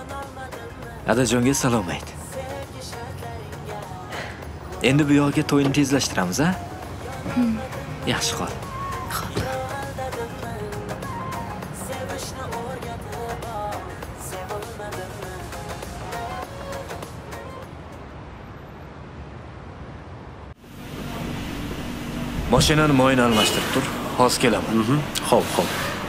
Adajonga salom ayt. Endi bu yoqqa to'yni tezlashtiramiz, a? Yaxshi qol. Mashinani moyini almashtirib tur. Hozir kelaman. Xo'p, xo'p.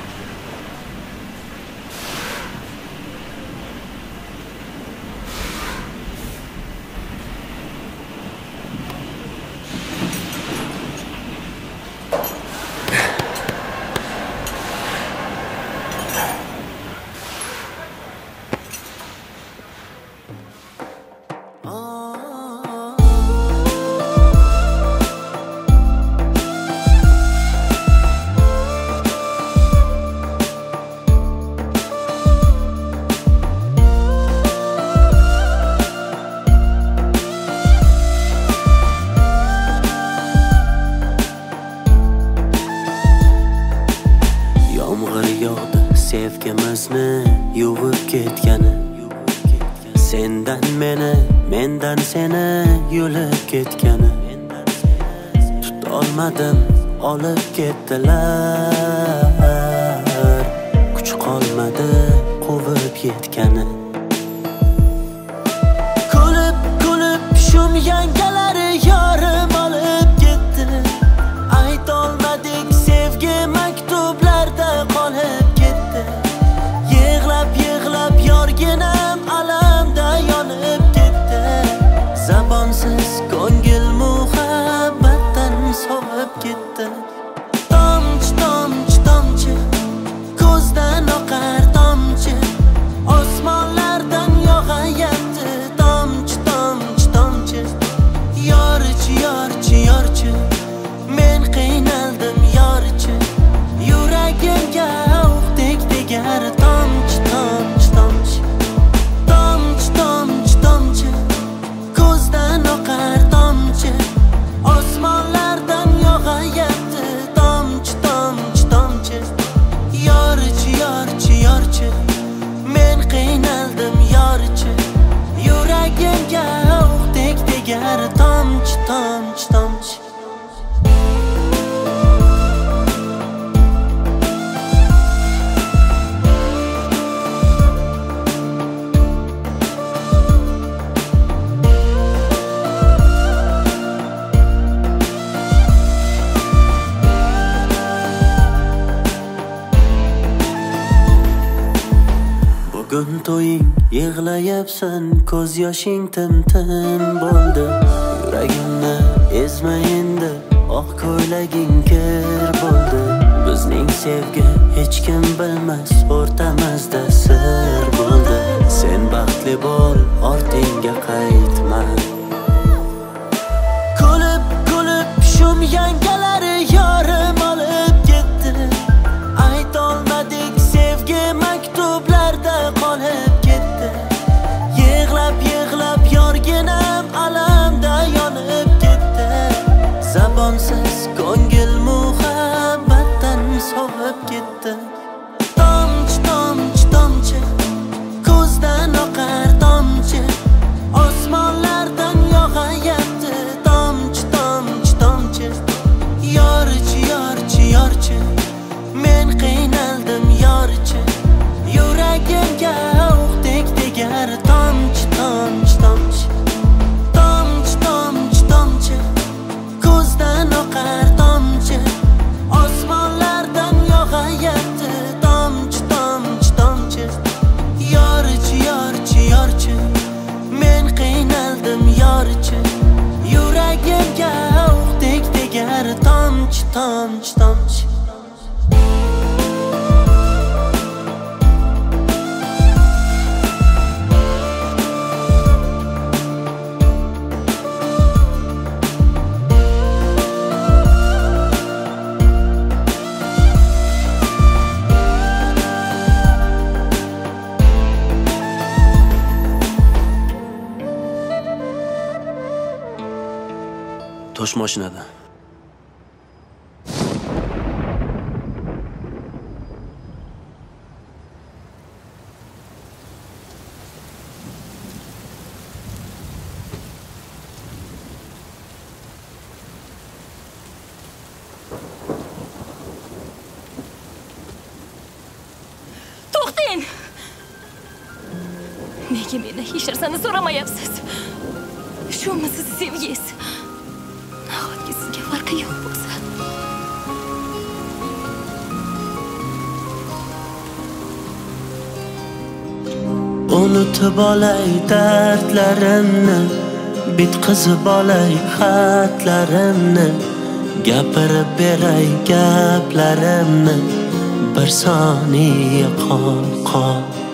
Sevgimizni yuvib ketgani, sendan meni, mendan seni yulib ketgani, tutolmadim, olib ketdilar, kuch qolmadi quvib yetgani. Kulib kulib shum yangalari yorim olib ketdi, aytolmadik sevgi maktublarda qolib yig'lab yorginam alamda yonib ketdi. Zabonsiz ko'ngil muhabbatdan sovib ketdi. Tomchi tomchi tomchi ko'zdan oqar tomchi, osmonlardan yog'ayapti tomchi tomchi tomchi. Yorchi yorchi yorchi, men qiynaldim yorchi, yuragimga o'qdek tegar tomchi tomchi tomchi, tomchi tomchi tomchi, ko'zdan oqar tomchi, osmonlardan yog'ayapti tomchi tomchi tomchi. Yorchi yorchi yorchi, men qiynaldim yorchi, yuragimga o'qdek tegar tomchi tomchi tomchi. Bugun to'ying, yig'layapsan, ko'z yoshing tim-tim bo'ldi. Yuragimni ezma endi, oq ko'ylaging kir bo'ldi. Bizning sevgi hech kim bilmas, o'rtamizda sir bo'ldi. Sen baxtli bo'l, ortingga qaytma. Kulib kulib shum yangalari yorim olib ketdi, aytolmadik sevgi maktublarda qolib ketdi. Yig'lab yorginam alamda yonib ketdi. Zabonsiz ko'ngil muhabbatdan sovib ketdi. Tomchi tomchi tomchi, ko'zdan oqar tomchi, osmonlardan yog'ayapti tomchi tomchi tomchi. Yorchi yorchi yorchi, men qiynaldim yorchi, yuragimga o'qdek tegar tomchi tomchi tomchi, tomchi tomchi tomchi, ko'zdan oqar tomchi, osmonlardan yog'ayapti tomchi tomchi tomchi. Yorchi yorchi yorchi, men qiynaldim yorchi, yuragimga o'qdek tegar tomchi tomchi tomchi. Tosh mashinada. Nega meni hech narsani so'ramayapsiz? Shumi siz sevgingiz? Nahotki sizga farqi yo'q bo'lsa? Unutib olay dardlarimni, bitqizib olay xatlarimni, gapirib beray gaplarimni, bir soniya qol